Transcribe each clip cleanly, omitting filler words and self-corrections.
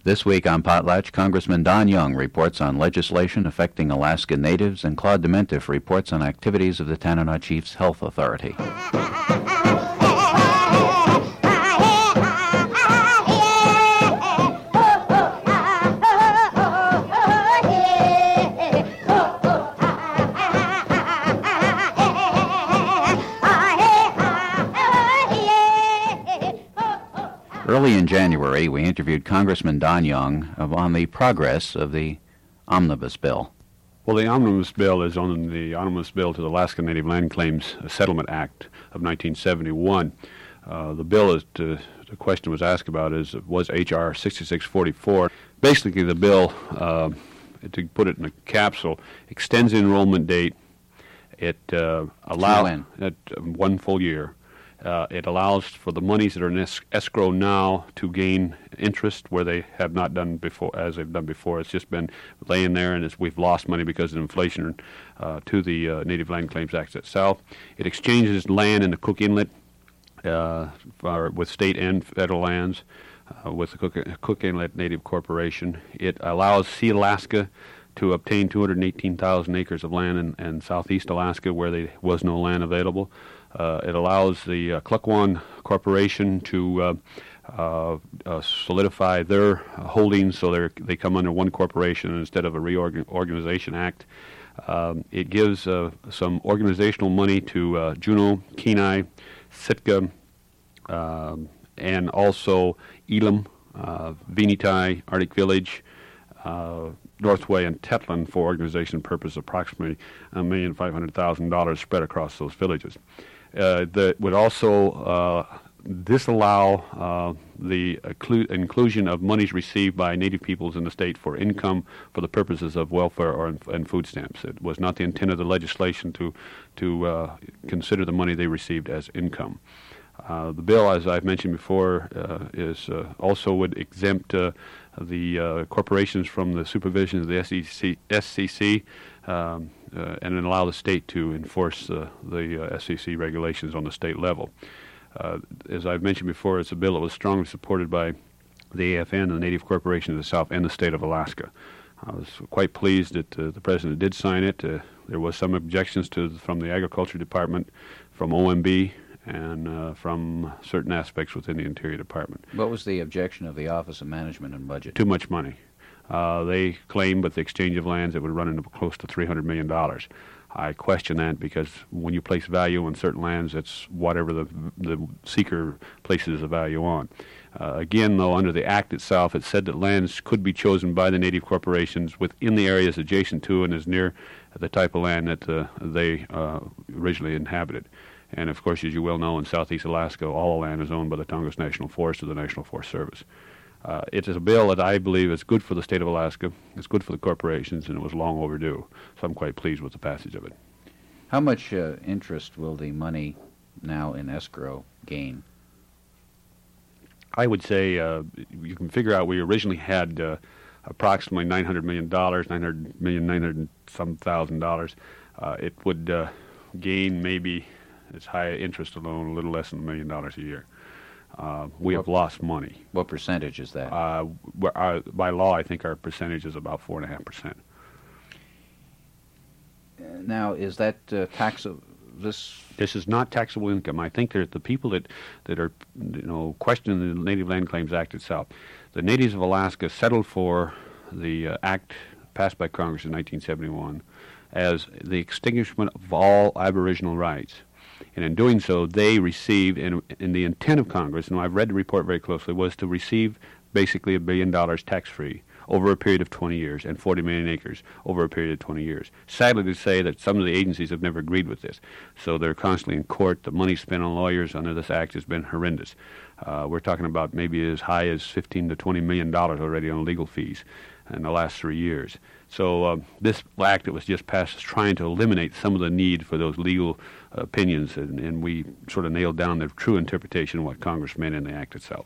This week on Potlatch, Congressman Don Young reports on legislation affecting Alaska Natives, and Claude Dementif reports on activities of the Tanana Chiefs Health Authority. Early in January, we interviewed Congressman Don Young on the progress of the Omnibus Bill. Well, the Omnibus Bill is on the Omnibus Bill to the Alaska Native Land Claims Settlement Act of 1971. The bill, the question was asked about, was H.R. 6644. Basically, the bill, to put it in a capsule, extends the enrollment date. It allows 1 full year. It allows for the monies that are in escrow now to gain interest where they have not done before, as they've done before. It's just been laying there, and we've lost money because of inflation to the Native Land Claims Act itself. It exchanges land in the Cook Inlet with state and federal lands with the Cook Inlet Native Corporation. It allows Sealaska to obtain 218,000 acres of land in southeast Alaska where there was no land available. It allows the Klukwan Corporation to solidify their holdings so they come under one corporation instead of a reorganization act. It gives some organizational money to Juneau, Kenai, Sitka, and also Elam, Venitai, Arctic Village, Northway, and Tetlan for organization purpose, approximately $1,500,000 spread across those villages. That would also disallow the inclusion of monies received by Native peoples in the state for income for the purposes of welfare and food stamps. It was not the intent of the legislation to consider the money they received as income. The bill, as I've mentioned before, is also would exempt the corporations from the supervision of the SCC and then allow the state to enforce the SCC regulations on the state level. As I've mentioned before, it's a bill that was strongly supported by the AFN, the Native Corporation of the South, and the state of Alaska. I was quite pleased that the President did sign it. There was some objections from the Agriculture Department, from OMB, and from certain aspects within the Interior Department. What was the objection of the Office of Management and Budget? Too much money. They claim with the exchange of lands it would run into close to $300 million. I question that because when you place value on certain lands, it's whatever the seeker places the value on. Again, though, under the Act itself, it said that lands could be chosen by the Native corporations within the areas adjacent to and as near the type of land that they originally inhabited. And, of course, as you well know, in southeast Alaska, all the land is owned by the Tongass National Forest or the National Forest Service. It is a bill that I believe is good for the state of Alaska, it's good for the corporations, and it was long overdue. So I'm quite pleased with the passage of it. How much interest will the money now in escrow gain? I would say you can figure out we originally had approximately $900 million, $900,000. It would gain maybe its high interest alone a little less than $1 million a year. We have lost money. What percentage is that? By law, I think our percentage is about 4.5%. Now, is that taxable? This is not taxable income. I think that the people that are questioning the Native Land Claims Act itself, the natives of Alaska settled for the act passed by Congress in 1971 as the extinguishment of all Aboriginal rights. And in doing so, they received, in the intent of Congress, and I've read the report very closely, was to receive basically $1 billion tax-free over a period of 20 years and 40 million acres over a period of 20 years. Sadly to say that some of the agencies have never agreed with this. So they're constantly in court. The money spent on lawyers under this act has been horrendous. We're talking about maybe as high as $15 to $20 million already on legal fees in the last 3 years. So this act that was just passed is trying to eliminate some of the need for those legal opinions, and we sort of nailed down the true interpretation of what Congress meant in the act itself.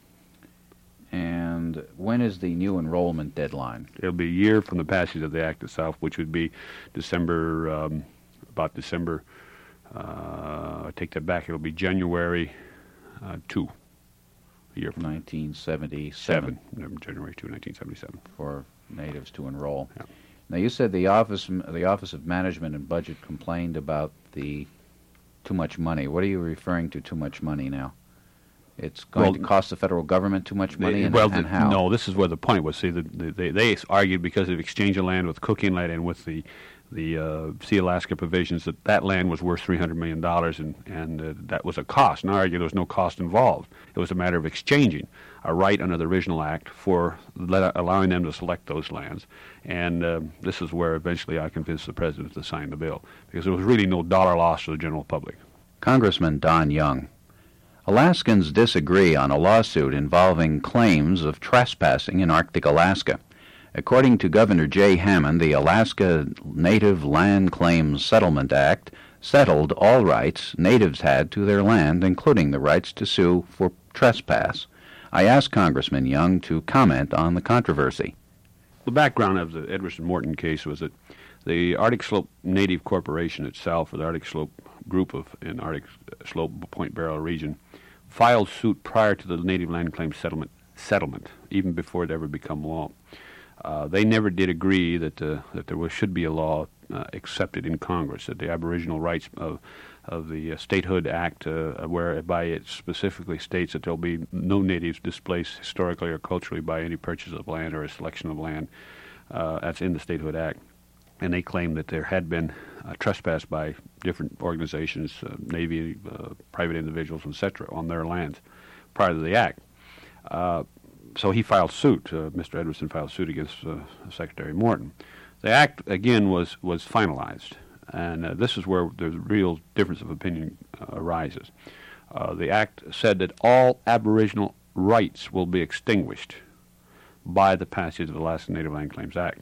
And when is the new enrollment deadline? It'll be a year from the passage of the act itself, which would be December, I take that back, it'll be January 2. year from 1977. January 2, 1977. For natives to enroll. Yeah. Now, you said the Office of Management and Budget complained about the too much money. What are you referring to too much money now? It's going to cost the federal government too much money, and how? No, this is where the point was. See, they argued because of exchange of land with Cook Inlet and with the Sea Alaska provisions that land was worth $300 million, and that was a cost. And I argue there was no cost involved. It was a matter of exchanging a right under the original act for allowing them to select those lands. And this is where eventually I convinced the president to sign the bill, because there was really no dollar loss to the general public. Congressman Don Young. Alaskans disagree on a lawsuit involving claims of trespassing in Arctic Alaska. According to Governor Jay Hammond, the Alaska Native Land Claims Settlement Act settled all rights natives had to their land, including the rights to sue for trespass. I asked Congressman Young to comment on the controversy. The background of the Edwardson Morton case was that the Arctic Slope Native Corporation itself, or the Arctic Slope Group in Arctic Slope Point Barrow region, filed suit prior to the Native Land Claims settlement, even before it ever become law. They never did agree that there should be a law accepted in Congress, that the Aboriginal rights of the Statehood Act, whereby it specifically states that there will be no natives displaced historically or culturally by any purchase of land or a selection of land. That's in the Statehood Act. And they claimed that there had been trespass by different organizations, Navy, private individuals, etc., on their lands prior to the act. So he filed suit. Mr. Edwardson filed suit against Secretary Morton. The act, again, was finalized, and this is where the real difference of opinion arises. The act said that all Aboriginal rights will be extinguished by the passage of the Alaska Native Land Claims Act.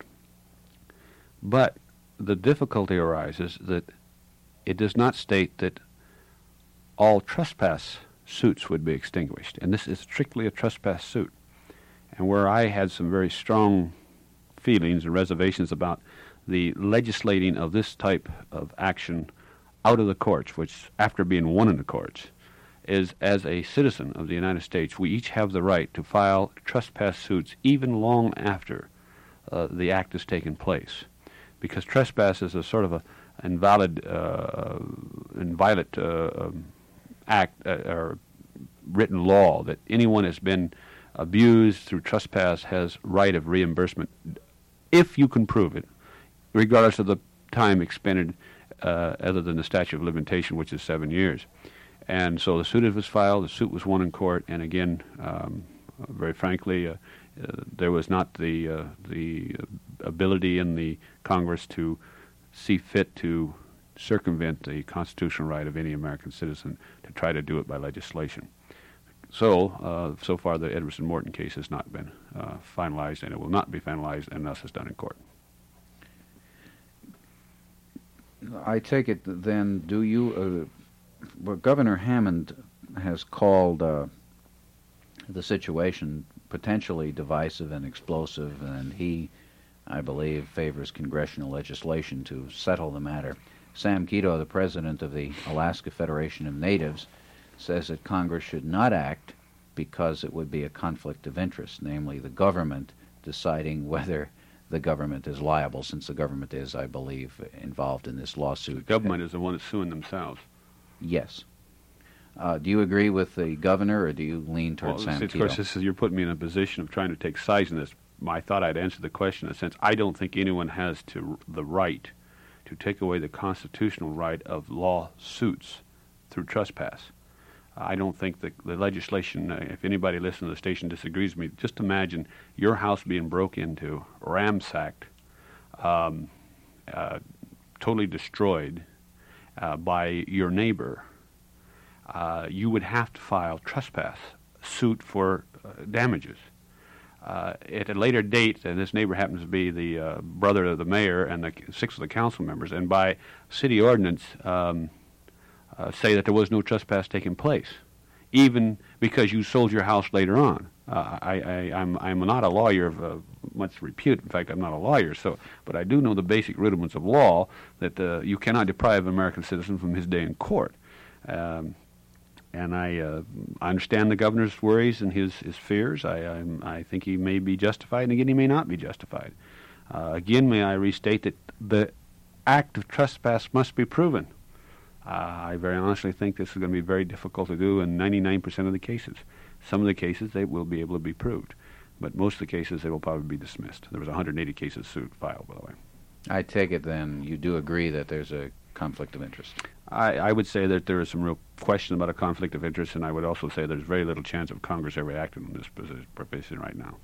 But the difficulty arises that it does not state that all trespass suits would be extinguished, and this is strictly a trespass suit. And where I had some very strong feelings and reservations about the legislating of this type of action out of the courts, which after being won in the courts, is as a citizen of the United States, we each have the right to file trespass suits even long after the act has taken place. Because trespass is a sort of an inviolate act or written law that anyone has been abused through trespass has right of reimbursement if you can prove it, regardless of the time expended other than the statute of limitation, which is 7 years. And so the suit was filed, the suit was won in court, and again, very frankly, there was not the ability in the Congress to see fit to circumvent the constitutional right of any American citizen to try to do it by legislation. So far the Edwardson Morton case has not been finalized, and it will not be finalized unless it's done in court. I take it then, do you, well, Governor Hammond has called the situation potentially divisive and explosive, and he, I believe, favors congressional legislation to settle the matter. Sam Kito, the president of the Alaska Federation of Natives, says that Congress should not act because it would be a conflict of interest, namely the government deciding whether the government is liable, since the government is, I believe, involved in this lawsuit. The government is the one that's suing themselves. Yes. Do you agree with the governor, or do you lean towards Sam Kito? Of course, you're putting me in a position of trying to take sides in this. I thought I'd answer the question in a sense. I don't think anyone has the right to take away the constitutional right of lawsuits through trespass. I don't think the legislation, if anybody listening to the station disagrees with me, just imagine your house being broke into, ransacked, totally destroyed by your neighbor. You would have to file trespass suit for damages. At a later date, and this neighbor happens to be the brother of the mayor and the 6 of the council members, and by city ordinance say that there was no trespass taking place, even because you sold your house later on. I'm not a lawyer of much repute. In fact, I'm not a lawyer, but I do know the basic rudiments of law, that you cannot deprive an American citizen from his day in court. And I understand the governor's worries and his fears. I think he may be justified, and again, he may not be justified. Again, may I restate that the act of trespass must be proven. I very honestly think this is going to be very difficult to do in 99% of the cases. Some of the cases, they will be able to be proved. But most of the cases, they will probably be dismissed. There was 180 cases filed, by the way. I take it then you do agree that there's a conflict of interest. I would say that there is some real question about a conflict of interest, and I would also say there's very little chance of Congress ever acting on this position right now.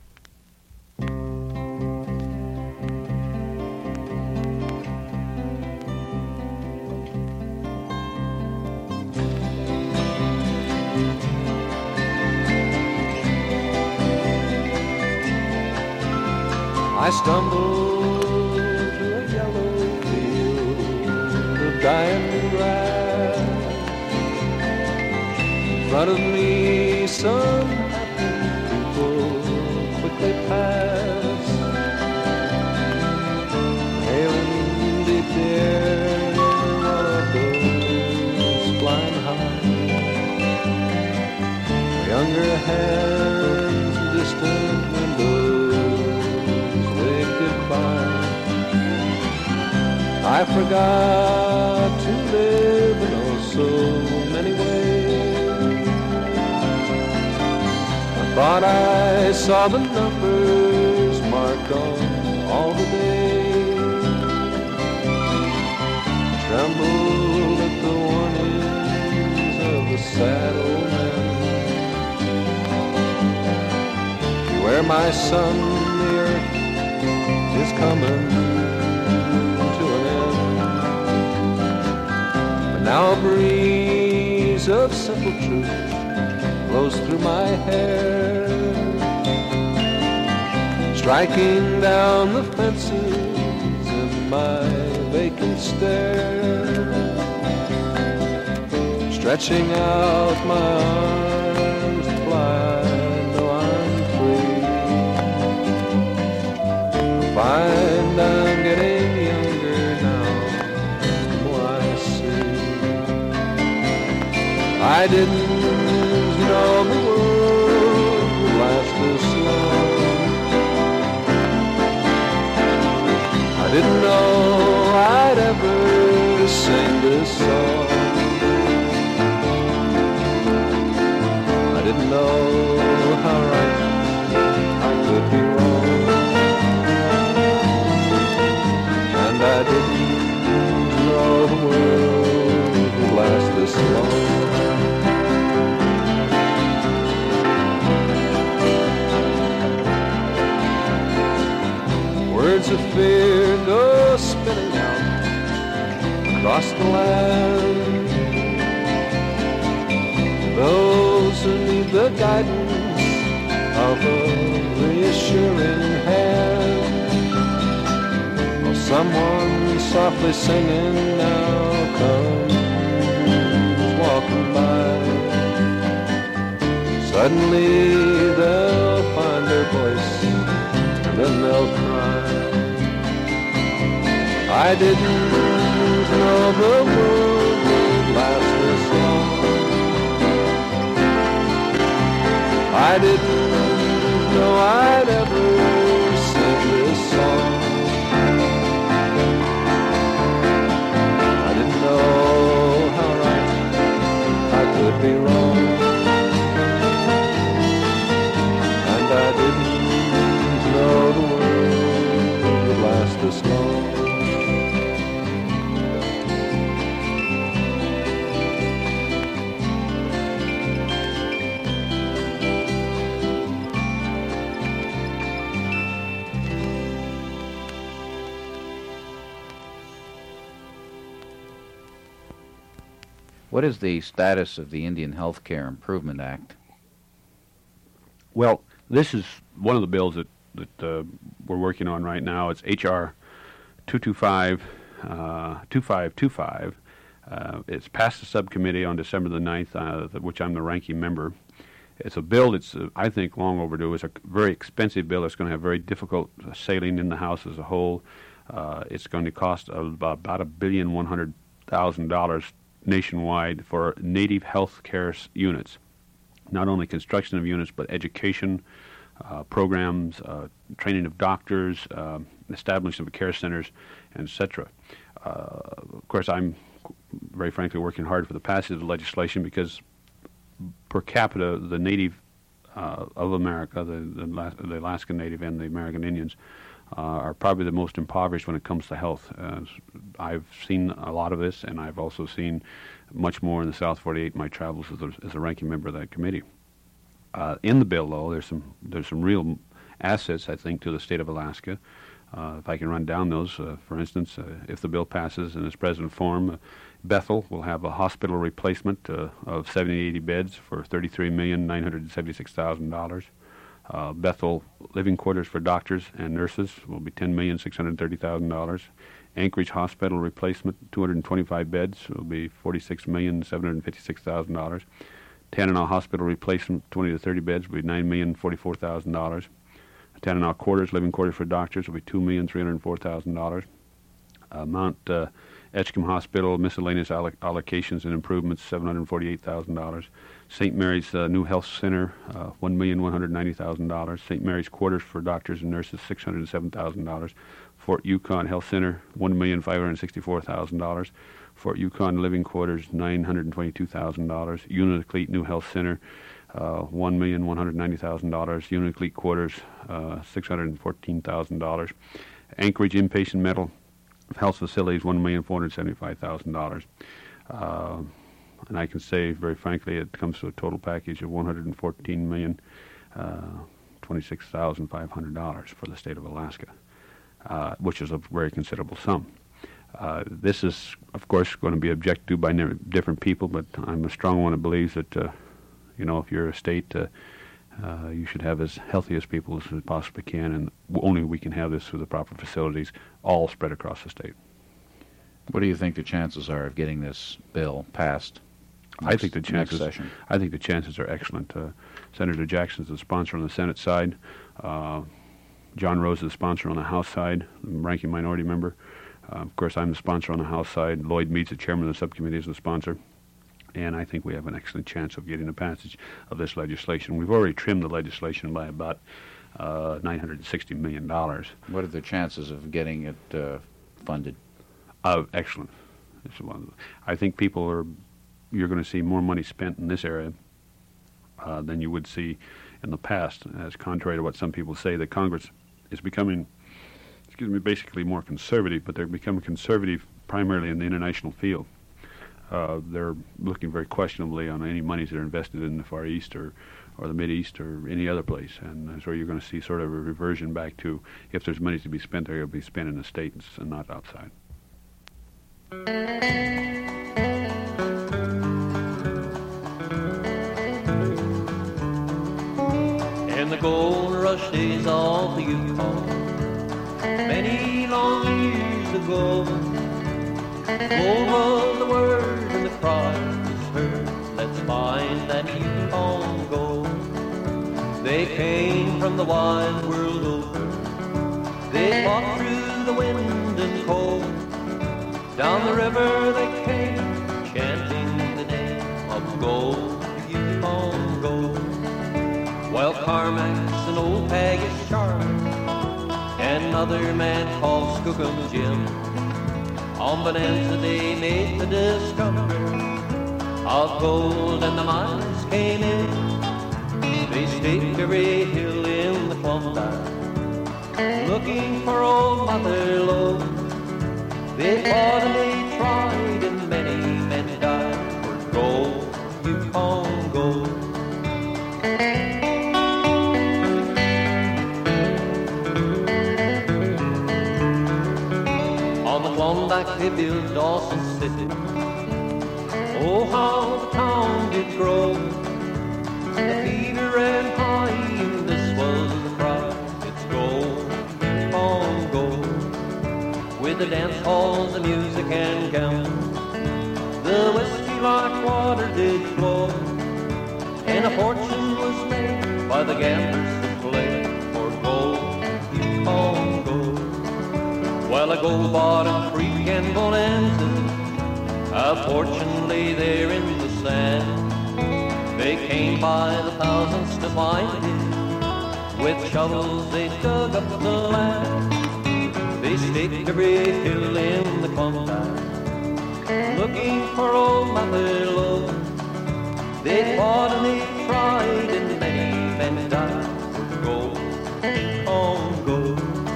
I stumbled to a yellow field of dying grass. In front of me some happy people quickly pass, hailing deep air while it goes flying high. Younger hands, distant windows, I forgot to live in oh so many ways. I thought I saw the numbers marked on all the days. Trembled at the warnings of the sad old man. Beware, my son, the earth is coming. Now a breeze of simple truth blows through my hair, striking down the fences in my vacant stare, stretching out my arms to fly. Though I'm free, I find I'm getting younger now. I didn't know the world would last this long. I didn't know I'd ever sing this song. I didn't know how right I could be wrong. And I didn't know the world would last this long. Words of fear go spinning out across the land. Those who need the guidance of a reassuring hand. Oh, someone softly singing now comes walking by. Suddenly they'll find their voice and then they'll cry. I didn't know the world would last this long. I didn't know I'd ever sing this song. I didn't know how right I could be wrong. And I didn't know the world would last this long. What is the status of the Indian Health Care Improvement Act? Well, this is one of the bills that we're working on right now. It's H.R. 2525. It's passed the subcommittee on December the 9th, which I'm the ranking member. It's a bill that's, I think, long overdue. It's a very expensive bill. It's going to have very difficult sailing in the House as a whole. It's going to cost about $1,100,000 nationwide for native health care units. Not only construction of units, but education programs, training of doctors, establishment of care centers, etc. Of course, I'm very frankly working hard for the passage of the legislation because per capita, the native of America, the Alaskan Native and the American Indians, are probably the most impoverished when it comes to health. I've seen a lot of this, and I've also seen much more in the South 48 in my travels as a ranking member of that committee. In the bill, though, there's some real assets, I think, to the state of Alaska. If I can run down those, for instance, if the bill passes in its present form, Bethel will have a hospital replacement of 70, 80 beds for $33,976,000. Bethel living quarters for doctors and nurses will be $10,630,000. Anchorage Hospital replacement, 225 beds, will be $46,756,000. Tanana Hospital replacement, 20 to 30 beds, will be $9,044,000. Tanana Quarters, living quarters for doctors, will be $2,304,000. Mount Edgecombe Hospital, miscellaneous allocations and improvements, $748,000. St. Mary's New Health Center, $1,190,000. St. Mary's Quarters for doctors and nurses, $607,000. Fort Yukon Health Center, $1,564,000. Fort Yukon Living Quarters, $922,000. Unalakleet New Health Center, $1,190,000. Unalakleet Quarters, $614,000. Anchorage Inpatient Mental Health Facilities, $1,475,000. And I can say very frankly, it comes to a total package of $114,026,500 for the state of Alaska, which is a very considerable sum. This is, of course, going to be objected to by different people, but I'm a strong one that believes that, if you're a state, you should have as healthy as people as we possibly can, and only we can have this through the proper facilities, all spread across the state. What do you think the chances are of getting this bill passed? I think the chances are excellent. Senator Jackson's the sponsor on the Senate side. John Rose is the sponsor on the House side, ranking minority member. Of course, I'm the sponsor on the House side. Lloyd Meads, the chairman of the subcommittee, is the sponsor. And I think we have an excellent chance of getting the passage of this legislation. We've already trimmed the legislation by about $960 million. What are the chances of getting it funded? Excellent. I think you're going to see more money spent in this area than you would see in the past, as contrary to what some people say, that Congress is becoming, basically more conservative, but they're becoming conservative primarily in the international field. They're looking very questionably on any monies that are invested in the Far East or the Mid East or any other place, and so you're going to see sort of a reversion back to, if there's money to be spent, they're going to be spent in the states and not outside. In the gold rush days of the Yukon, many long years ago, gold was the word and the cry was heard, let's find that Yukon gold. They came from the wide world over, they fought through the wind and cold. Down the river they came, chanting the name of gold, Yukon gold. While Carmack's an old Paggish Charlie, and another man called Skookum Jim, on Bonanza they made the discovery of gold, and the miners came in. They staked every hill in the Klondike, looking for old Mother Lode. They fought and they tried, and many men died for gold, Yukon gold. On the Klondike they built Dawson City. Oh, how the town did grow. The fever ran high, and this was the cry, it's gold, Yukon gold. With the dance halls, the music and gowns, the whiskey like water did flow, and a fortune was made by the gamblers who played for gold, Yukon gold. While a gold bottom creek and Bonanza, Fortunately, they're in the sand. They came by the thousands to find it. With shovels they dug up the land. They staked every hill in the Klondike, looking for old Mother Lode. They fought and they tried, and many men died for gold in Congo.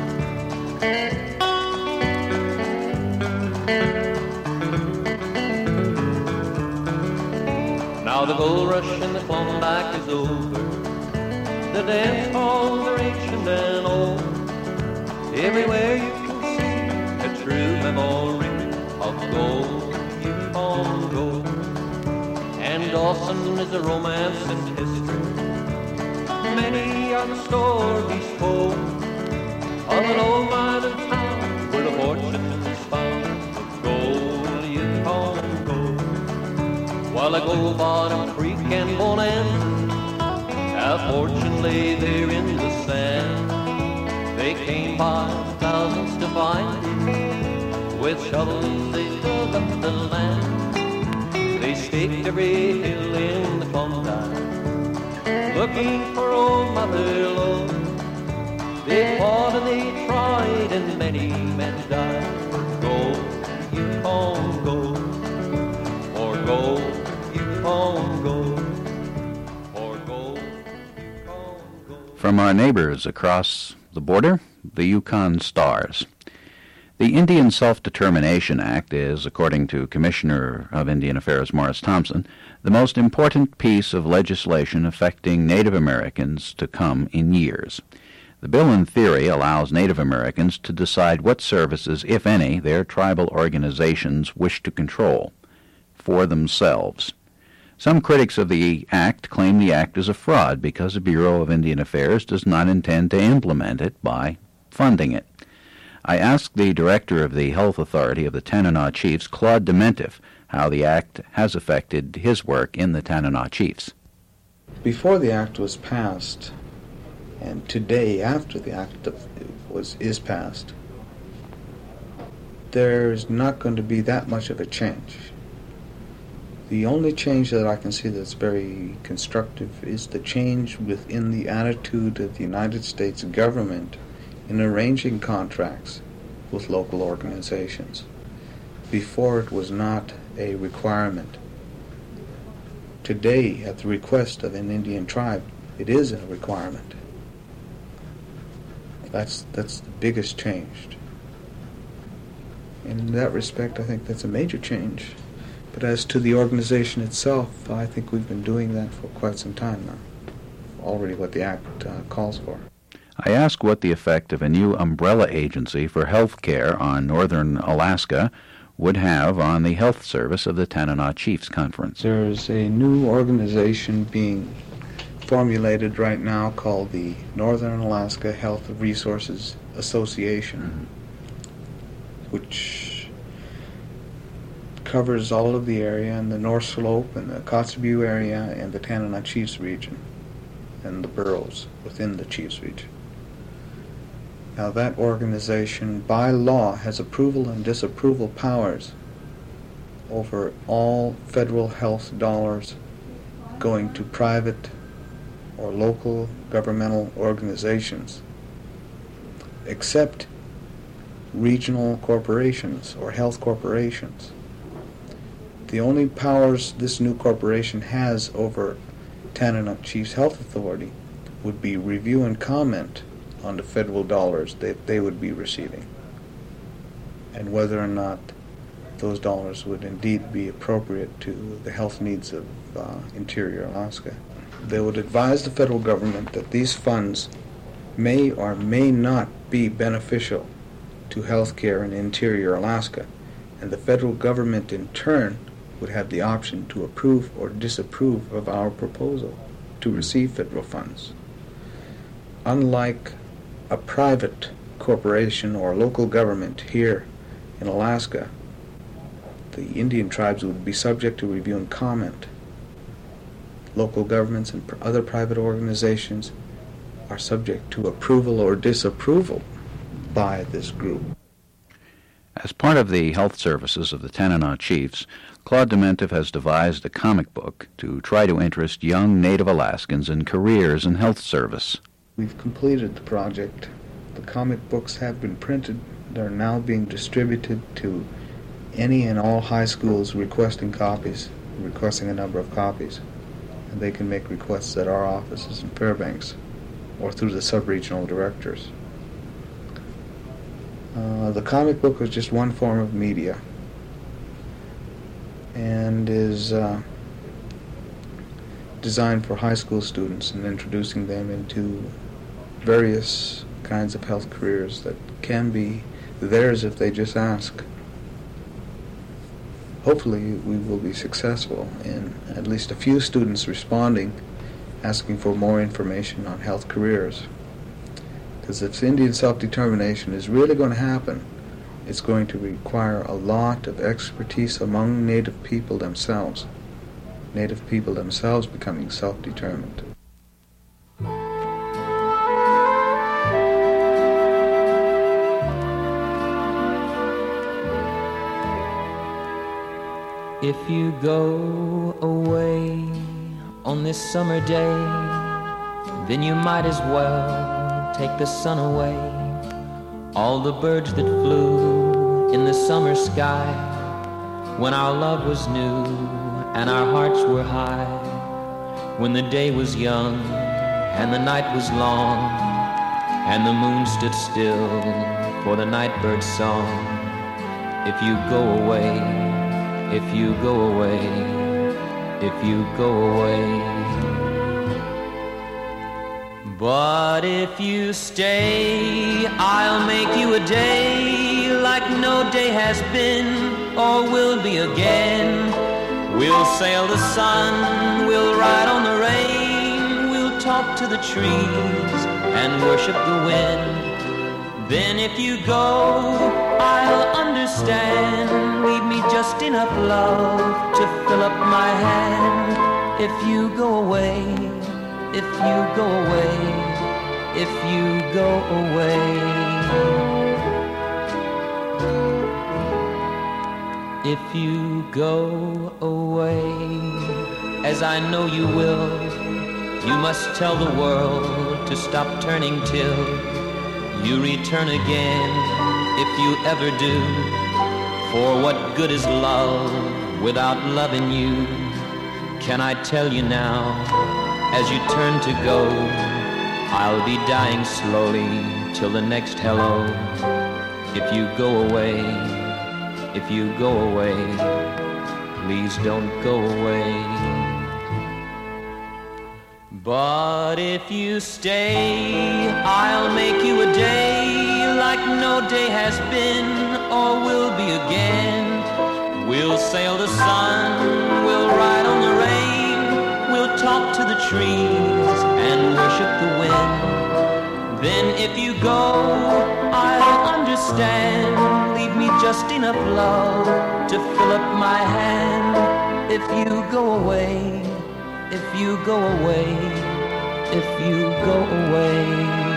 Now the gold rush in the Klondike is over. The dance halls are ancient and old. Everywhere you can see a true memory of gold in Congo. And Dawson is a romance and history. Many are the stories told of an old mining town where the fortune is found of gold in Congo. While a gold bottom creek and bonanza, fortunately they're in the sand. They came by thousands to find it. With shovels they dug up the land. They staked every hill in the Klondike, looking for old Mother Lode. They fought and they tried, and many men died for gold in Congo. For gold in Congo. For gold in Congo. From our neighbors across the border, the Yukon Stars. The Indian Self-Determination Act is, according to Commissioner of Indian Affairs Morris Thompson, the most important piece of legislation affecting Native Americans to come in years. The bill in theory allows Native Americans to decide what services, if any, their tribal organizations wish to control for themselves. Some critics of the act claim the act is a fraud because the Bureau of Indian Affairs does not intend to implement it by funding it. I asked the director of the Health Authority of the Tanana Chiefs, Claude Dementif, how the act has affected his work in the Tanana Chiefs. Before the act was passed, and today after the act is passed, there's not going to be that much of a change. The only change that I can see that's very constructive is the change within the attitude of the United States government in arranging contracts with local organizations. Before, it was not a requirement. Today, at the request of an Indian tribe, it is a requirement. That's the biggest change. In that respect, I think that's a major change. But as to the organization itself, I think we've been doing that for quite some time now, already what the Act calls for. I asked what the effect of a new umbrella agency for health care on northern Alaska would have on the health service of the Tanana Chiefs Conference. There's a new organization being formulated right now called the Northern Alaska Health Resources Association, which covers all of the area in the North Slope and the Kotzebue area and the Tanana Chiefs region and the boroughs within the Chiefs region. Now that organization, by law, has approval and disapproval powers over all federal health dollars going to private or local governmental organizations, except regional corporations or health corporations. The only powers this new corporation has over Tanana Chiefs Health Authority would be review and comment on the federal dollars that they would be receiving, and whether or not those dollars would indeed be appropriate to the health needs of interior Alaska. They would advise the federal government that these funds may or may not be beneficial to health care in interior Alaska, and the federal government in turn would have the option to approve or disapprove of our proposal to receive federal funds. Unlike a private corporation or local government here in Alaska, the Indian tribes would be subject to review and comment. Local governments and other private organizations are subject to approval or disapproval by this group. As part of the health services of the Tanana Chiefs, Claude Dementif has devised a comic book to try to interest young Native Alaskans in careers in health service. We've completed the project. The comic books have been printed. They're now being distributed to any and all high schools requesting a number of copies. And they can make requests at our offices in Fairbanks or through the sub-regional directors. The comic book was just one form of media and is designed for high school students and introducing them into various kinds of health careers that can be theirs if they just ask. Hopefully we will be successful in at least a few students responding, asking for more information on health careers. Because if Indian self-determination is really going to happen, it's going to require a lot of expertise among Native people themselves. Native people themselves becoming self-determined. If you go away on this summer day, then you might as well take the sun away. All the birds that flew in the summer sky, when our love was new and our hearts were high, when the day was young and the night was long, and the moon stood still for the nightbird's song. If you go away, if you go away, if you go away. But if you stay, I'll make you a day like no day has been or will be again. We'll sail the sun, we'll ride on the rain, we'll talk to the trees and worship the wind. Then if you go, I'll understand. Leave me just enough love to fill up my hand. If you go away, if you go away, if you go away. If you go away, as I know you will, you must tell the world to stop turning till you return again, if you ever do. For what good is love without loving you? Can I tell you now, as you turn to go, I'll be dying slowly till the next hello. If you go away, if you go away, please don't go away. But if you stay, I'll make you a day like no day has been or will be again. We'll sail the sun, we'll ride on the rain, we'll talk to the trees and worship the wind. Then if you go, I'll understand. Leave me just enough love to fill up my hand. If you go away, if you go away, if you go away.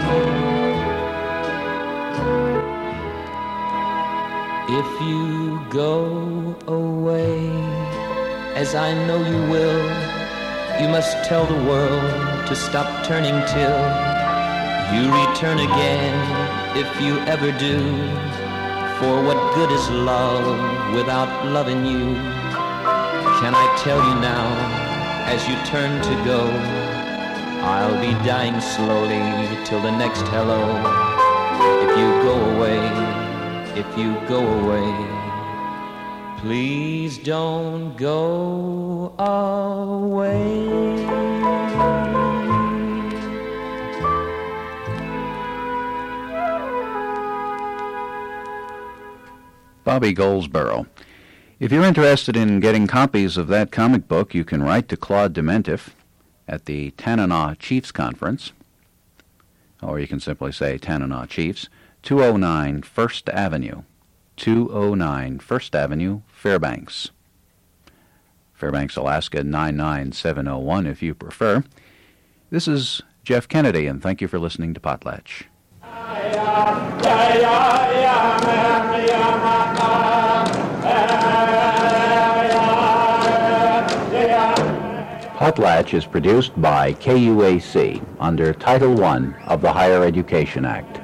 If you go away, as I know you will, you must tell the world to stop turning till you return again, if you ever do. For what good is love without loving you? Can I tell you now, as you turn to go, I'll be dying slowly till the next hello. If you go away, if you go away, please don't go away. Bobby Goldsboro. If you're interested in getting copies of that comic book, you can write to Claude Dementif at the Tanana Chiefs Conference, or you can simply say Tanana Chiefs, 209 First Avenue, 209 First Avenue, Fairbanks. Fairbanks, Alaska, 99701 if you prefer. This is Jeff Kennedy, and thank you for listening to Potlatch. Potlatch is produced by KUAC under Title I of the Higher Education Act.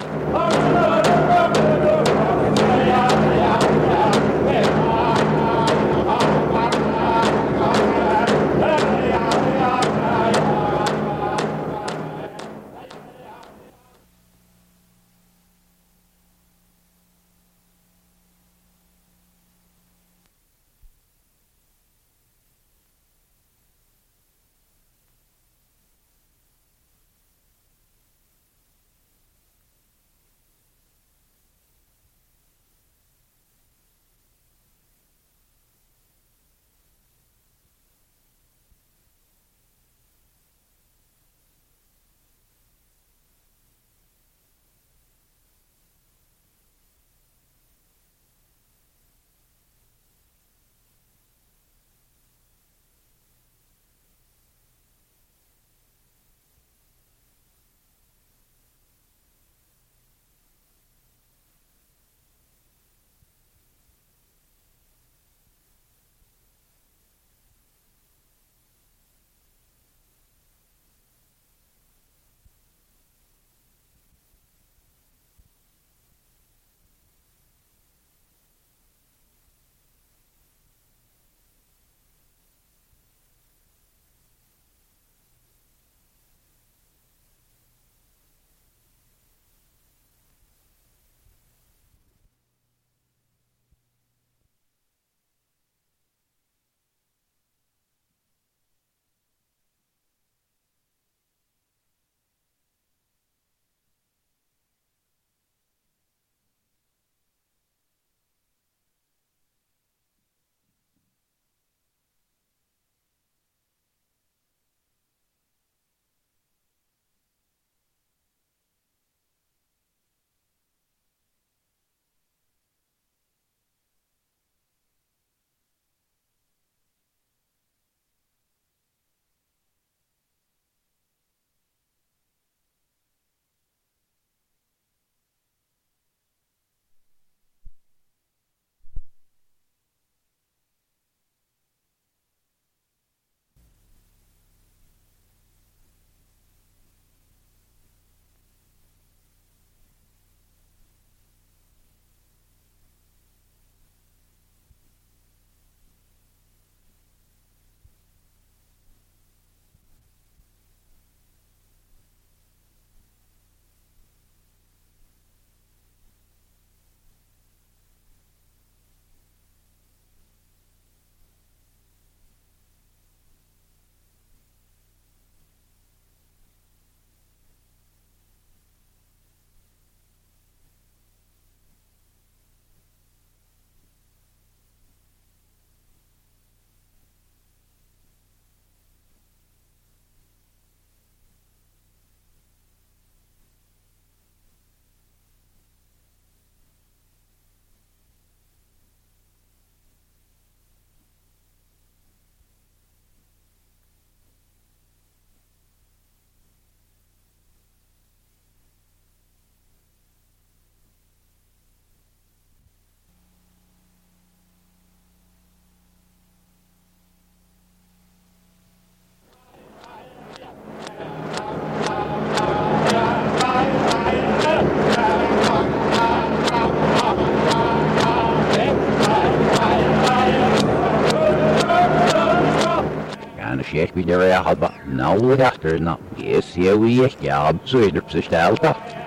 Sheikh we there halba now we after now yes here we job so is the style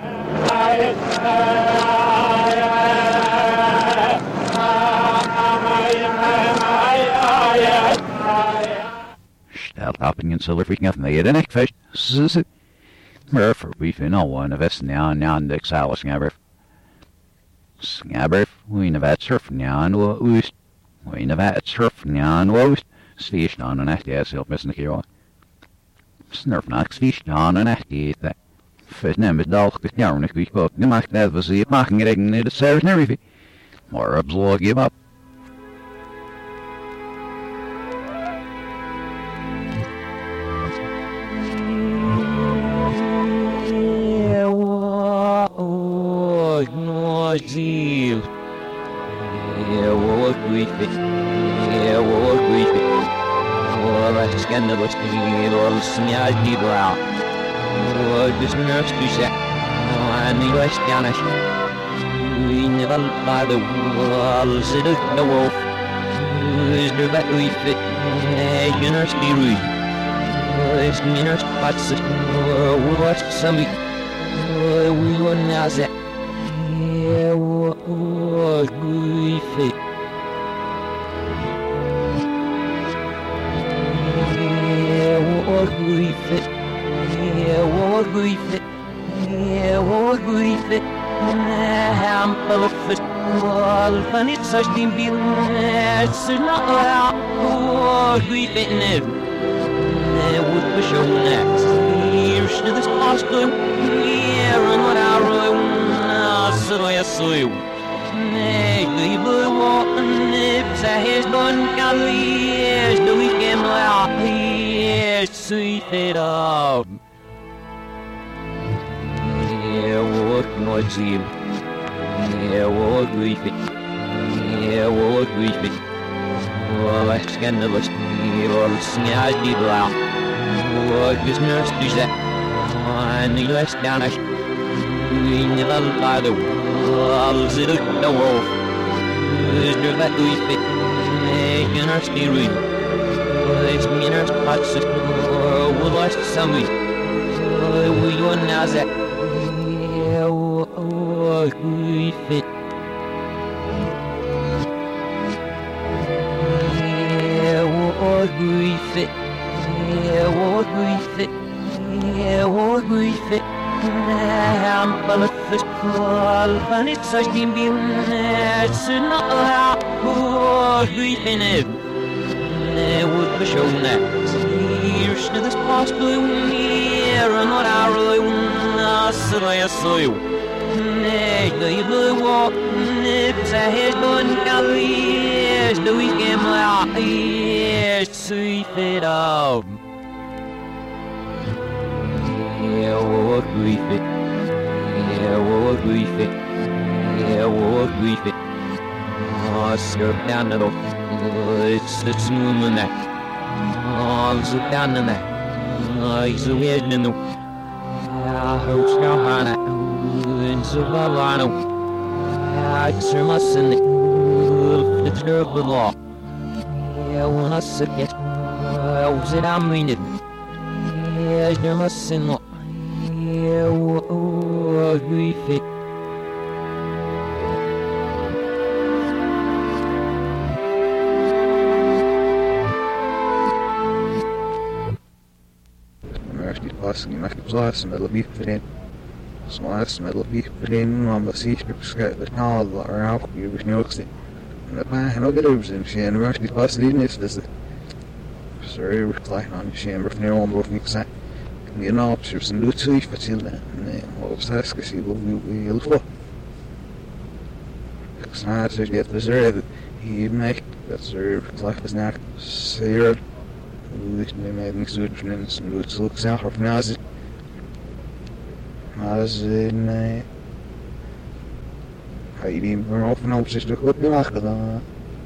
style hopping and silver freaking out made an fish Murphy we know one of us now and the exile snabber we know that surf now and we know that surf now and Station en echt is heel best een keer snurf naakt station en echt dat vet neem het dag de jaar nog wie ook niet maakt dat we zien maken regen in de service en everything maar op give up Scandalous, little smear deep brow. This nurse to say, I need to astonish. We never by the walls, it is the wolf. Is the back we fit, you nurse be rude. This nurse spots it, what's some we were now that. Yeah, what we fit. I'm full of it. And it's such a big mess. Not we fit now. Would push your next. Here's to this hospital. Here and what I wrote. So I saw you. Nay, the one if I has done Cali, the weekend out. Yes, sweet it up. Yeah, what noise you? Yeah, what we fit? Yeah, what we fit? Well, I scandalous. You'll sing out the brow. What is nurse to that? I need less down. We never lie the walls, it is the wolf. Is there that we fit? Make nurse be rude. It's me nurse pots it. We'll watch some week. We want now that. We fit. We fit. We fit. We fit. I'm full of this call, and it's such a big mess. Not we fit. Would be shown next. Here's to this hospital here, and what I really want. So I saw you. The walk, nips a head on Cali, the weekend out, yes, sweet it out. Yeah, what we fit, yeah, what we fit, yeah, what we fit. Oh, syrup down the door, it's moving that. Oh, it's down the neck, oh, it's a weird in the. I hope so, Hannah. So I know I sure must send it. It's terrible law. Yeah, when I sick it, I was it, I mean it. Yeah, there must send law. Yeah, we fit. Mercy passing, my class, and it'll be fit. Smaas met op die vrienden, maar precies beschrijven taal waar ook je besnoogst. En dat maken ook de in zijn waar die pas niet is, dus sorry, we klein aan je chamber van jou boven ik zei. Je nou op zijn doet zo iets vertellen. Nee, op straks gezien wil je heel veel. Ik zei ze get reserved. He make dat ze life is not zeer. Dus nee, maar niks doen en doet zo zelf of naast. Als in ga je die maar of nou precies de goed gemaakt dan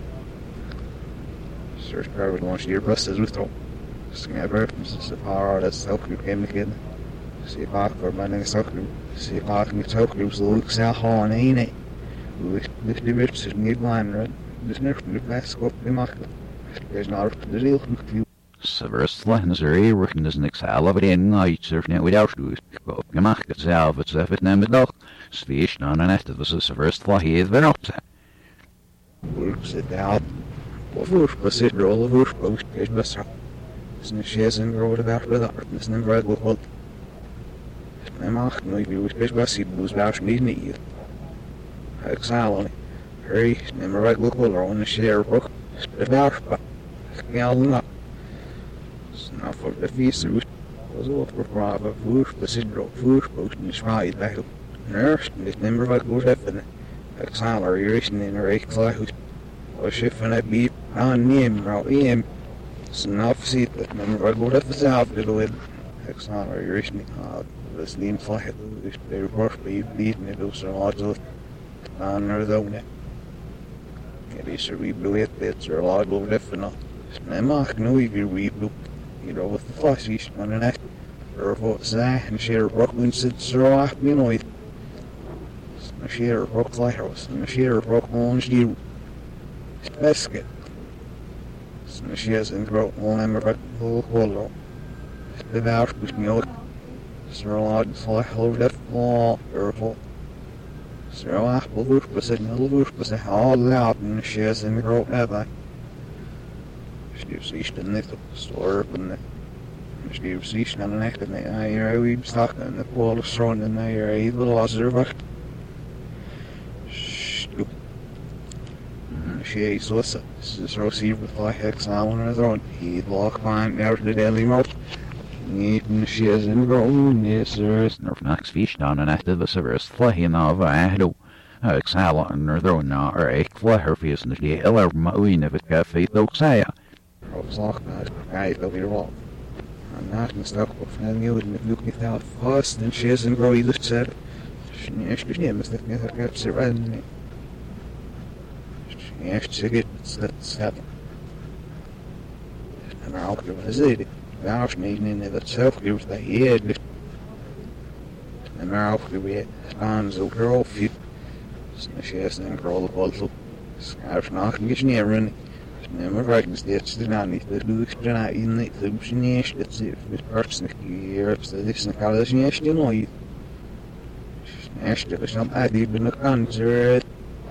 search power launch your bus is with sing ever the power that's self group game again see back or manning self group see back in self groups looks out on ain't it this division is need line right this never the best scope gemaakt there's not the real Severus Missouri working as an exile of it in I surf now without shoes. Go gemacht het zelf het zelf het nemen doch. Svish dan en echt was Severus hier weer op. Works it out. Of was it roll of work post is best. Isn't she hasn't rolled about with darkness and red will hold. My macht no you was best he was about niet. Exile on it. Hurry, never right will hold on the share book. About yeah, nou voor de vies was ook voor brave voer besidro voer posten zwaai bij op nurse dit nummer wat goed even examen hier in een reek klaar als je van het biep aan neem nou em snaf ziet dat nummer wat goed even zelf doen examen hier is niet dus die vlag dus de report bij biep net dus zo hard aan er dan net het is er we bleef het er laat over even Snemach nu I rebu. With the flash east on an act. What Zach and share Brooklyn sit so off, it. A share of Brook Lighthouse and a share of Brook Orange Dew. Basket. And she has in Brook Lamber but Hollow. The Bausch with milk. Sir Lord Flash over that wall, purple. Sir Apple Roof was a little roof was a all out and she has in the Brook Ever. She was east in the store and the she was east on the neck and I we stuck in the wall of thrown in the evil loser. She solicit. This is received with like exile on her throne. He lock climbed out to the deadly mouth. Eaten she is in grown, yes, there is no Max fish down and after the service flying over I do. Exile on her throne now, or a fly her face in the day, eller mowing if it cafe though say. Rose lock not, I will be wrong. I'm not in stuck with you and if you can without fuss, then she is in grow either said. She next name is that her caps are running. Jeszcze get set. En ook was het. Daar niet in het zelf gives the head. En ook weer aan zo grof. She has an grow the bottle. Scarf nog niet neer in. Never reckons that's the nanny that looks in the subsinish that's it with person here so this is college next you know. Next to some idea in the concert.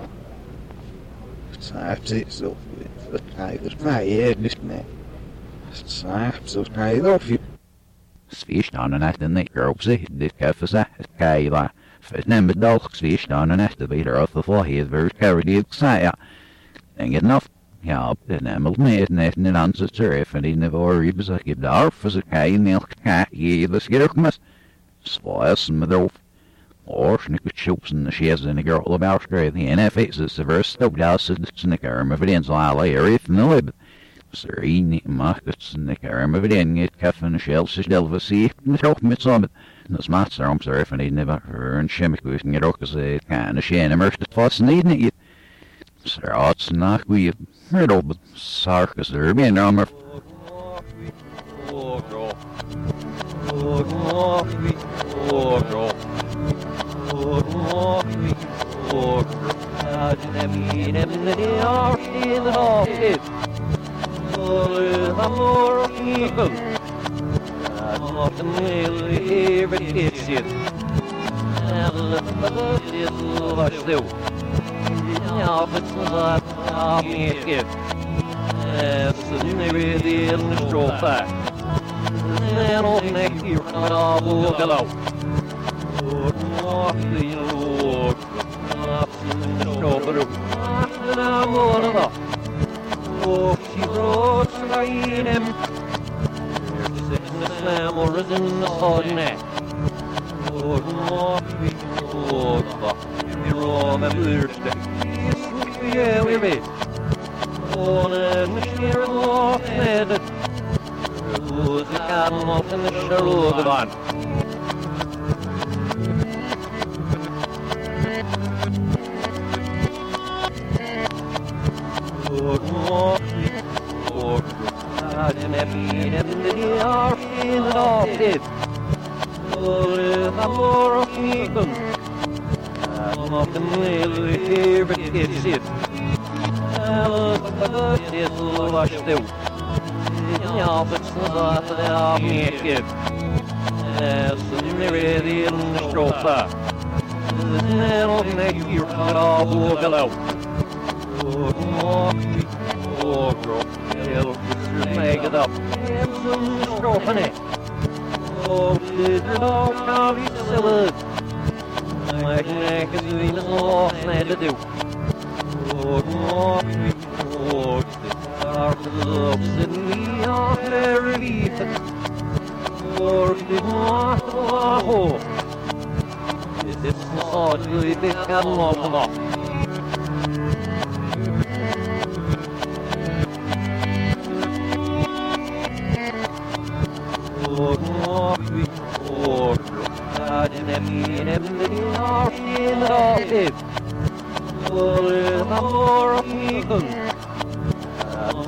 Saapsi so I was my head this man. Saap so I love you. Svish down and after the girl say this cafe sa Kayla. First name the dog svish down and after the leader of the floor he is very carried the excited. And get enough. Ja, den Emel met net in answer surf and he never ribs I give the arf as a kay milk cat ye the skirkmas. Swias and the or snicket shoops and she has in a girl about the NFX is the first stoked house of the snicker of it ends all area from the lib. Sir Eni markets and the carum of it in get cuff and shells is delvacy and the top mitts on it. And the smart arms are if and he never earned shimmick with and get occurs a kind of shan immersed at fuss needing it. Sir Odds knock we riddle but sarcus there being armor.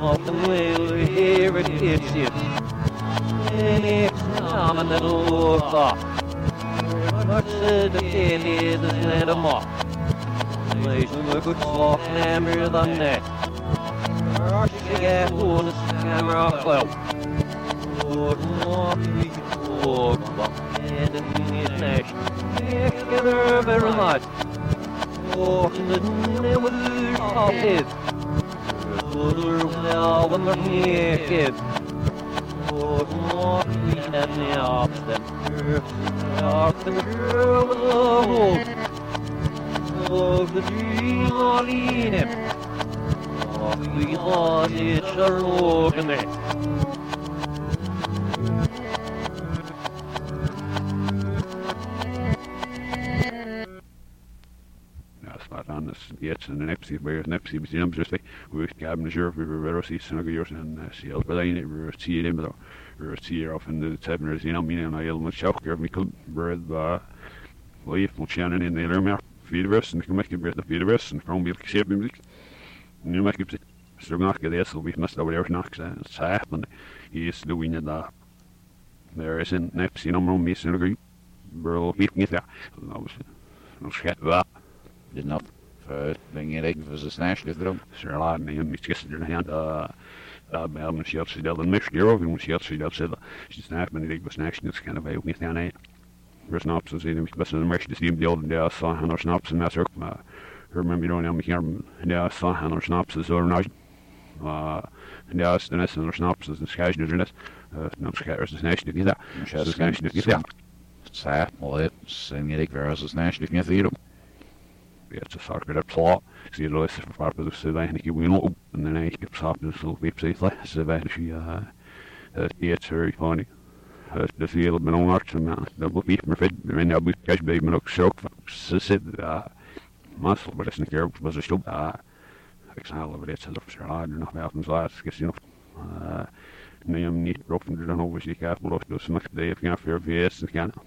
off the way here it is. Any time in the door off. What's the kid is and a mock. Place a good soft hammer the net. She got one camera clout. And it's next. Together very much. Oh, the never off it. Now when we're here, oh, we have the option. Off the girl with the oh, the dream all in him. Oh, we lost it's a road in there. On this gets and the nepsi bears nepsi but the just we cabin sure we were see snug years and see but I never see them but we see off in the seven you know me and I almost shock here me could bread leave much in the room feed verse and come make the feed verse and from be shape music you make it so not get this will be must over there knocks it's happened he is doing it there is in nepsi no me snug bro keeping it there no shit that Did not thing it was a snash with them. Sir Laden and Miss Kissinger and Melbourne Chelsea Dell and Miss Euro and Chelsea Dell said she's not many big was action it's kind of a with down eight. There's synopsis in the best of the merch to see the old day saw Hannah Snaps and that's her remember you know I'm here and saw Hannah Snaps or not and that's the next and Snaps and Sky's doing this no scatters is national to get that. Sad, well it's in the versus national to get it's a soccer that plot see the list for part of the survey you will and then I keep stopping so we say like survey she it's very funny the field men on arch and the book beef me fed men now boot cash baby no shock sit muscle but it's care was a show example of it it's a sure I don't know about them last guess you know name need broken don't know which the capital of those much day if you have fear of yes and can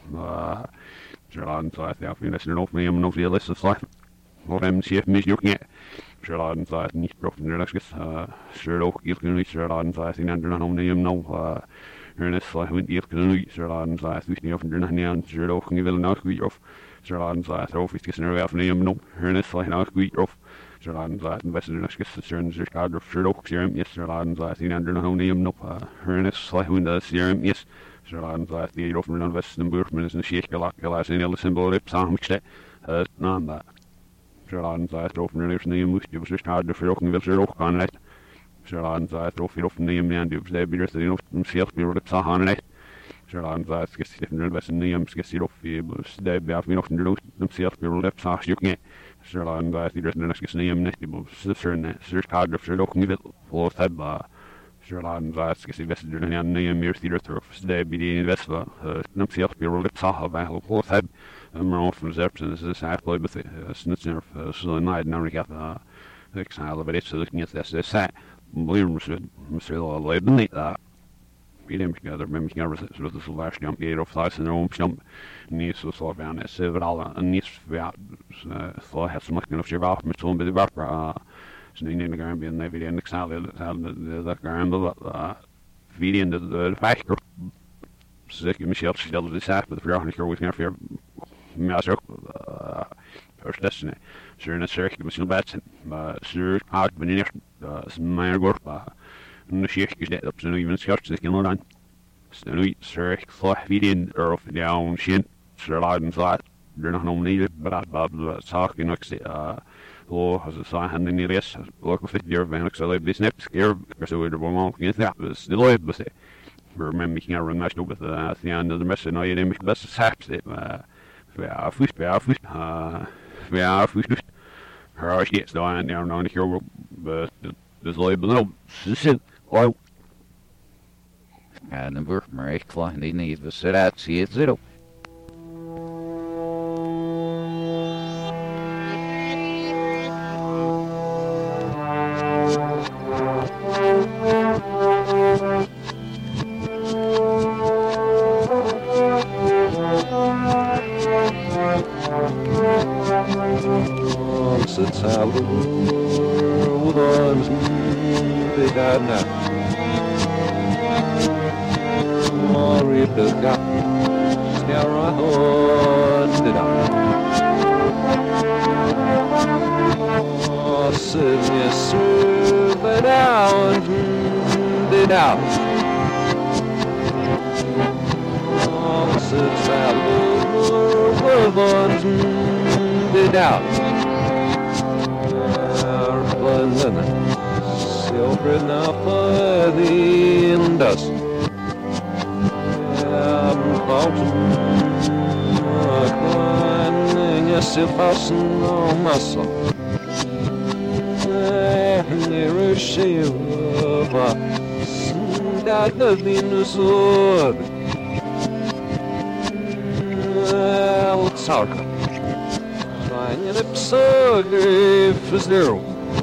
Sherlock thought that we listened off me and no the list of life. What I'm see if me looking at Sherlock thought niet broken der let's Sherlock you can reach Sherlock thought in under no name no Ernest like when you can reach Sherlock thought we see often der and Sherlock you will not go off Sherlock thought of it getting away from name no Ernest like not go off Sherlock thought invested in us get the turns the card of Sherlock serum yes Sherlock thought in under no name no Ernest like when the serum yes Sherlock thought the often on Western Burman is in shake like glass in the symbol of some extent none that Sherlock thought often in the name it was just hard to Sherlock and Sherlock on it Sherlock thought often name and it was there because they know themselves be ripped on it Sherlock thought gets different Western names gets it off was there be often know themselves be ripped off you can Sherlock thought the next name next was certain search hard of Sherlock and it was had Sherlock thought gets invested in the name your theater through there be the investor themselves be ripped off about was had more often reserves and this half played with it snitcher so night now we got the exile of it so looking at this set believe Mr. Laden that we didn't together remember so this last jump gate of slice in their own jump needs to slow down it so it all and needs so I have some looking of your off me so bit of so in the ground being maybe the exile the ground but video the factor so Michelle she does this half but the ground here with fear master first destiny sure in a circuit was bad sure out when in my work and the shake is that up so even scotch they can on so we sir thought video or down shin sure loud and flat they're not needed but about talking next oh as a sign in the race local fit your van so they snap scare so we were all against that was the lawyer was it remember making a run match with the end of the mess and I didn't make best saps it ja her gets down there on the hero but there's label no shit well and the work Mary Klein they need to sit out see it zero Sits out the Udans Vidana Moripka Stjarahon Dida Sydney Serve down Dida Sits out Udans Dida London, silver enough for the Indus. Climbing a silfassen og masser. Near a shiver, that the Venus wood. Sarka, trying an episode for zero.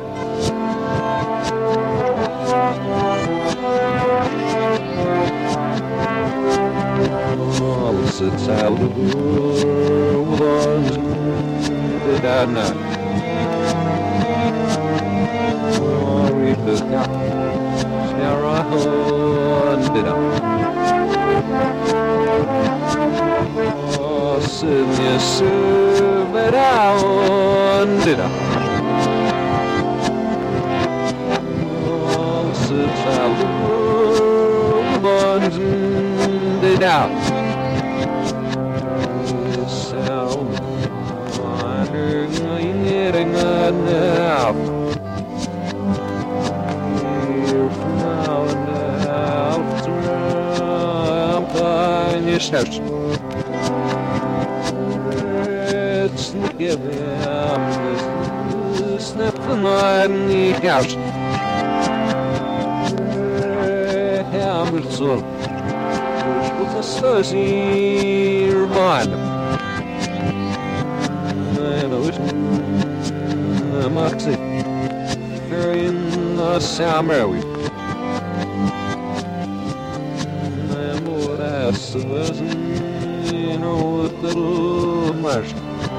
Sits out of ones did I not read the cup Sarah did I Sydney serve it out did I Sits out of ones did I Getting enough here from now and after I'm fine yourself. It's the giving up this snap the night in the couch. I'm so with a sussy mind. Maxi, very in the summer we. I'm what I was in a little marsh.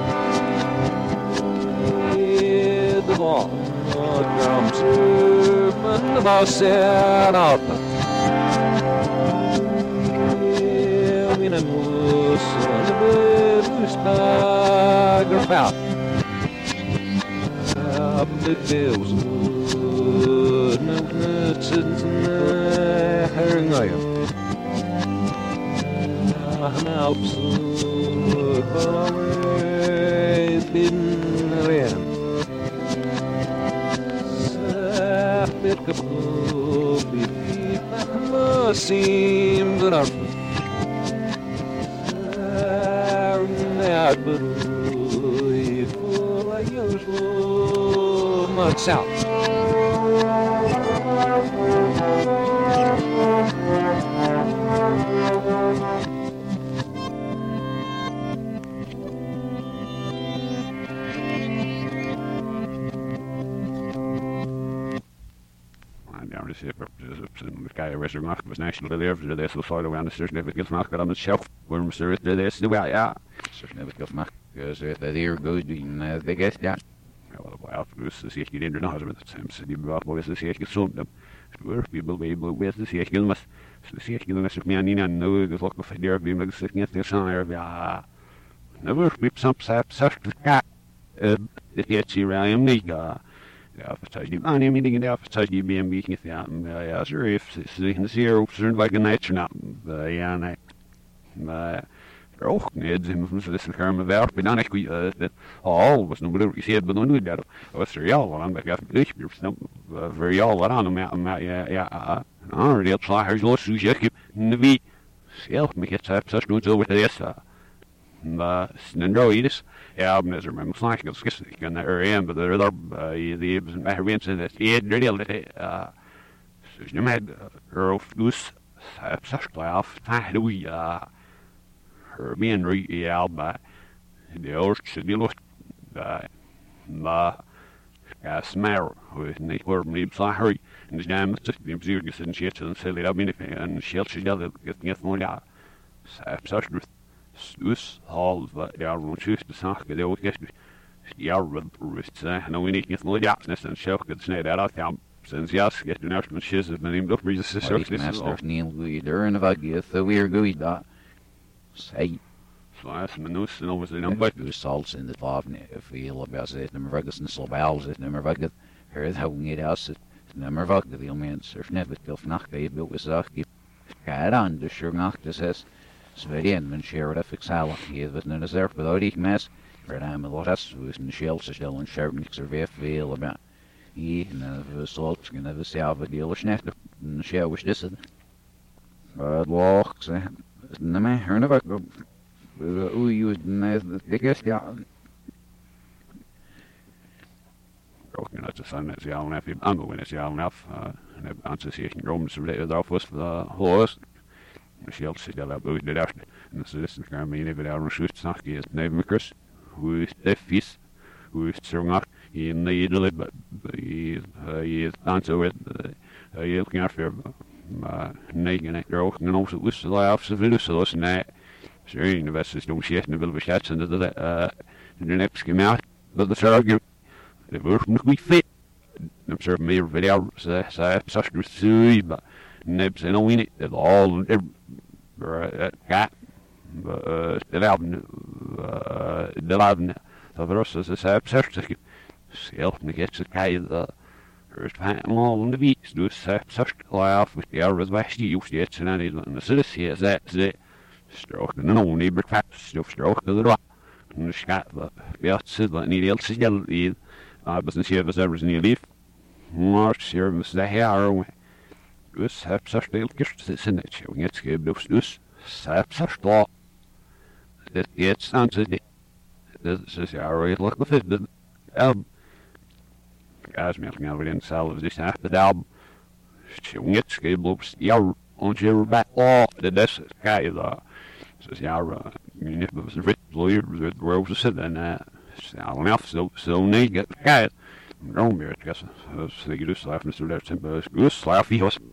The ball, the drums, and the boss set out. In a moose on the bed, who's bag or foul. The bills would not sit in the herring I am. I'm absolute, but I'm always been around. Sapit kapubi, I'm seem that I'm not, but I usually much out. The guy restaurant was national there for this the side around the certificate mark on the shelf where Mr. This the way yeah Certificate mark because if the ear goes in they get that. Well, dus de zeker in de nacht met het Sam die bewaakt de zeker gezond. Door people able with the zeker mas de zeker de mes meer niet aan nou de volk van der bij me zit niet te zijn ja. Never flip some sap ja. Het is hier aan niet ja. Ja, vertel je aan hem dingen daar vertel je bij me niet ja. Ja, sure if ze in de zeer op zijn like a nature not. Ja, nee. Maar ook niet, ze moeten dus gaan werken. Ben dan ik al was nog bedoeld gezien, maar nu dat was reëel, want ik heb het snap reëel wat aan maar ja nou die slagers los zo zeg wie zelf me het heb zo nooit over de is maar snendroides ja maar ze remember slag ik skis ik kan er maar er die maar wensen dat het reëel dat zo je met er dus heb zo klaaf hoe ja being real by the ocean the lost the smell with the word me sorry and the jam the observers and shit and silly I mean and shit get more yeah such dus all the are choose the sag they always get Ja, rust, nou in ik niet nooit ja, net een show dat snel dat ja, sinds ja, get een afspraak shit, men neemt op wie ze zo Ik master Neil Guider en wat je the weer goed dat. Say, Slaas menus en over zijn but the salts in the farm feel about it, nummer vagas and slobals, it nummer vagas. Her is how it out, nummer vagas, the man surf never kill fnacht, they built with Zaki. Gaat aan, de schurnacht, dus is. Sverien, men share it fixala. He is within a reserve without each mess. For I'm a lot of was in the shells, still and sharp mixer feel about. He and the salts can never see how the deal is net. And the shell was this. But walks, the man, her never go. Who used the biggest, yeah. Broken uit de sun is jouw nef, Angelwin is jouw nef. En heb association Rome's related off was for the horse. Michelle zit daar uit de dag. En ze is gaan mee even daar een shoot snack is neven Chris. Hoe is de vis? Hoe is strong in Nederland but he is answer with he looking after negen en droog en also was the laugh so veel so was net. Zo in de beste doen shit en wil we shots en dat de next came out but the target the work nog niet fit. I'm sure meer video so such to but nebs en al in it all got de laven dat er is een certificate zelf niet het kei de first time all on the beach dus such laugh with the hours west you get and and the city is that the stroke no neighbor stroke the rock and the scat ja sidla niet heel snel die was niet was er niet lief march hier was de hair dus heb such deel kist in het show het gebeurt dus heb such law that it's answered. This is already look with it. The album. Guys, making out in salads this after the album. Showing it, skabloops, yeah, on your back law. The this guy, says, yeah, if it was a rich lawyer, the world was sitting, I'll enough, so need get the guy. Don't be it, guess. So you just laugh, Mr. That's goose laugh, he was,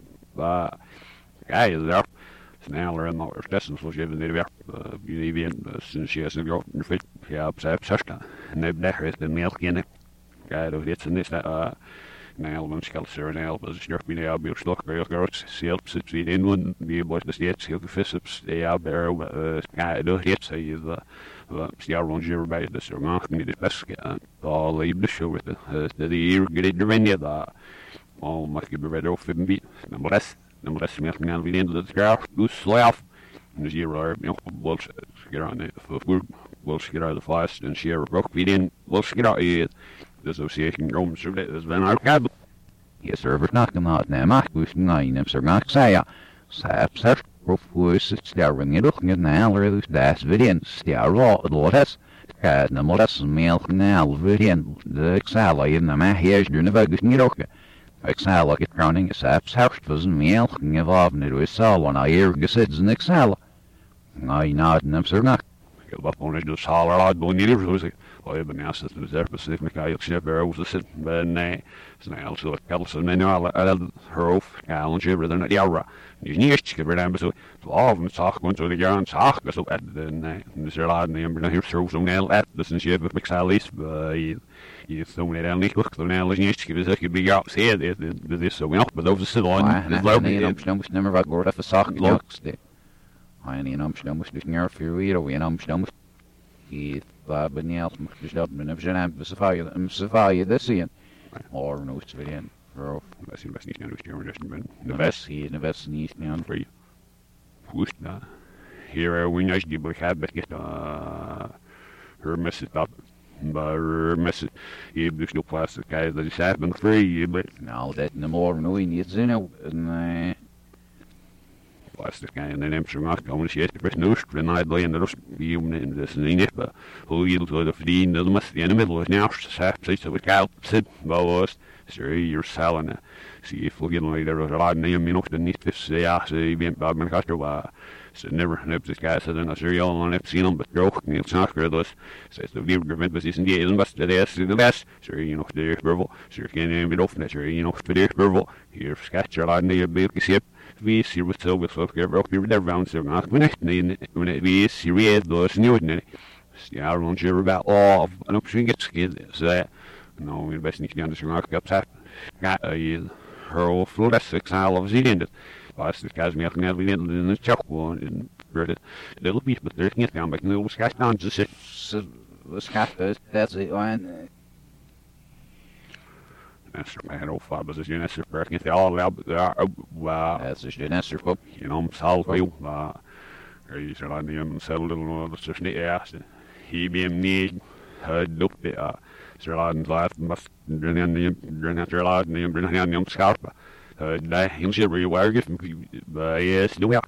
guy is there. Sneller en nog steeds zoals je de werk jullie weer sinds je is een groot fit ja op zijn sasta en de dag is de melk in ja dat dit en dit nou dan skal ze er nou dus je bent nou bij slok bij groot zelf zit weer in een die wordt dus dit heel gefisps ja daar ja dat dit zei je ja rond je bij de zo nog niet het best al je de show met de hier get de wind daar al mag je bij over een beat maar rest dan rest meer gaan we in de graaf dus slaaf en dus hier are wel get on it wel get out of the fast and share broke we in wel get out the association Rome so that is when our cab yes server knocking out now maar we nine hem sir say ja sap profus staring it looking at now or das vidin star raw das kan na moras mail now vidin de xala in na hier doen we dus niet ook Exhala get crowning saps hartfusen mail gewaven it was sal on air gesits and exhala I not nem sir knock wat on het dus haal uit doen niet zo zeg oh je bent naast het reserve Pacific Mikael Schneber was het ben nee snel zo Kelsen manual herhof Alan Schneber dan ja je niet gebeurt dan zo of een zaak gewoon zo de jaren zaak zo at de nee dus er laat neem dan hier zo zo snel at dus een schip met Xalis je zo net aan niet lukt dan alles niet zeg je bij jou zie dit is zo nog maar over zit on het loopt niet dan moest nummer wat wordt even zaak looks Hij in Amsterdam moest dus naar Furio in Amsterdam. Hij beneden moest dus dat men even zijn Savaje dat zien. Or no civilian. Was niet naar de best hier de best niet aan free. Hoe dat? Hier we niet die begrijp het her message up. Maar message je dus nog vast kijken dat is hebben free but nou dat no more no niet zin plastic guy and then Amsterdam komen ze eerst best noost en hij blijft in de rust die om in de niet maar hoe je door de verdien dat moet in de middel is nou zoiets wat koud zit was sorry you're selling zie je voor je later er laat neem je nog de niet dus ja ze bent bij mijn gast ze never heb this guy said and sorry all on heb zien hem bedroog niet snakker dus zegt de weer government was is in die is best de best sorry je nog de verbal sorry geen een bit of net sorry je nog de verbal hier sketch laat neem je beeld we hier wat zo wat ook weer ook weer daar round zo maar we echt nee we is hier dus niet Ja, rond je about all en op zijn skid ze nou in best niet aan de smaak op zat ga je her full that's six of zien in het was het guys me net in de chat one in read little bit but there's niet down but no was got down to sit was that's it one. That's man of fabs is in super niet all out wow That's just an answer for you know salve je zal aan die zelden dat is niet eerst he being niet look the Sherlock laat must during that Sherlock name during that name scarpa daar hem ze rewire yes do we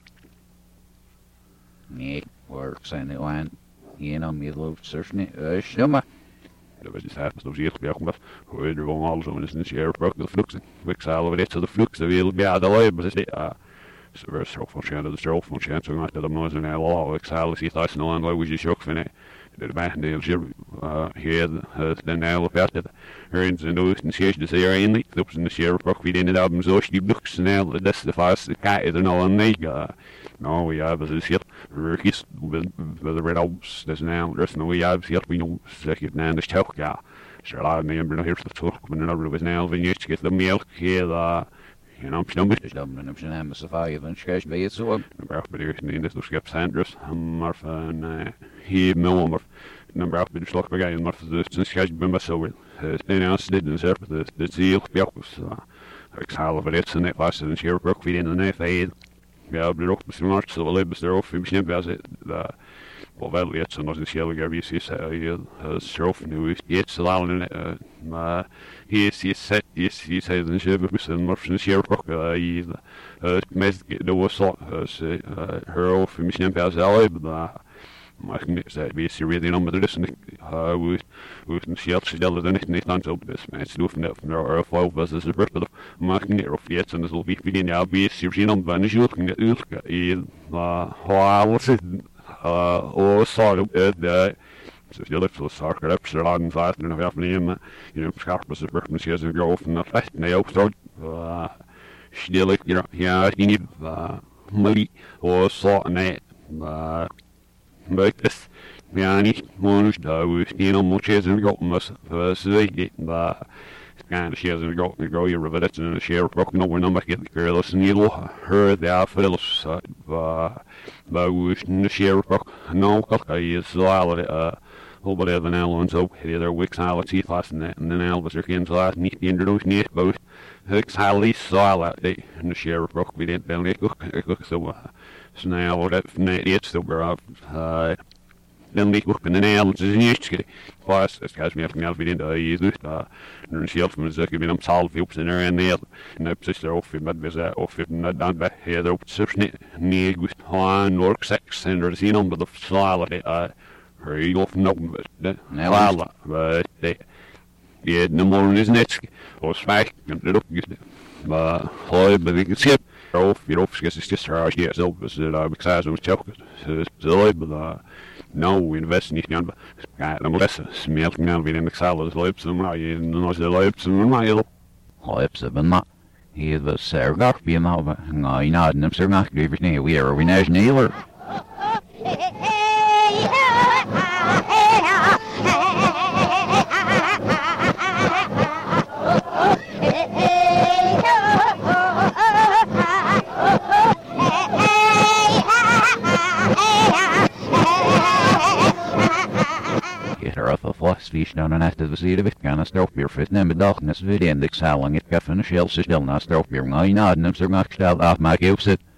nee works and it one. You know me love searching it. Stimma. dat was dus haast nog zeer bij omdat hoe er gewoon alles om is een share broke de flux ik zal over dit de flux de wil ja de lab is dit so so functioneren de zo functioneren zo maar dat moet zijn al ik zal zie dat nou en wat je shock vinden de baan de hier de nou op dat er in de oosten zie je de er in die op de share broke weer in de album zo die flux snel dat is de fast kijk er nou een mega no we have is hier rookies with the red ops there's now there's no we have here we know second now the talk ja sure la me and here to talk when another was now when you get the milk here you know I'm Dus dan op zijn naam is vijf en schrijf bij het zo. number of beers in this skip Sanders maar van hier number number of beers look again maar de schrijf bij me zo then I did the server the seal was ik zal over het net was een share broke weer in de neef ja, de ook besmart zo wel is er ook voor misschien was het wel het zo nog de shell gavi is strof nu is zo al in maar hier is set is hij de shell bessen maar van share broke met de was her of misschien was al maar ik zei wie is really nummer dus we een shell stellen dan niet aan zo dus maar het doet net van er of was het ripple maar niet of jetzt en zo wie in ja wie is hier dan van je was het sort de so if you lift the soccer up so long fast and have name you know scarp was the birth machines and go from the fast nail start still you know yeah you need money or sort and but this ja niet moest daar you know much as and go must so they kind of shares and go your rivets and a share broken over number get the girl listen you heard the Phillips but we the share broke no is all but even now and so the other weeks Alex he last and then Elvis are in last need to introduce me both Hicks Hallie saw that they the share broke we didn't down it so now that it's still we're then we look in the nail is niet was het gaat meer van weer in de dus een schild van de zaken met een salf op zijn en neer en op zich of met we of het dan bij hier op het niet goed han work sex en er zien om de slide hurry off no but yeah no more is net or smack and look maar hoe ben ik het of je of is just her yeah so was het because I was chocolate so but no, we invest niet aan. Ja, dan les smeelt me aan weer in de salad loops en maar je nog de loops en maar je Loops ben maar. Hier was sergach bij nou, nou nou, nem sergach geven nee, we are we nationaler. Vies dan en efter de zeden kan stroopbier fit nem bedachtnis weer in de saling het kaffen en shell stil na stroopbier nou na nem sergach gesteld af maak je op zit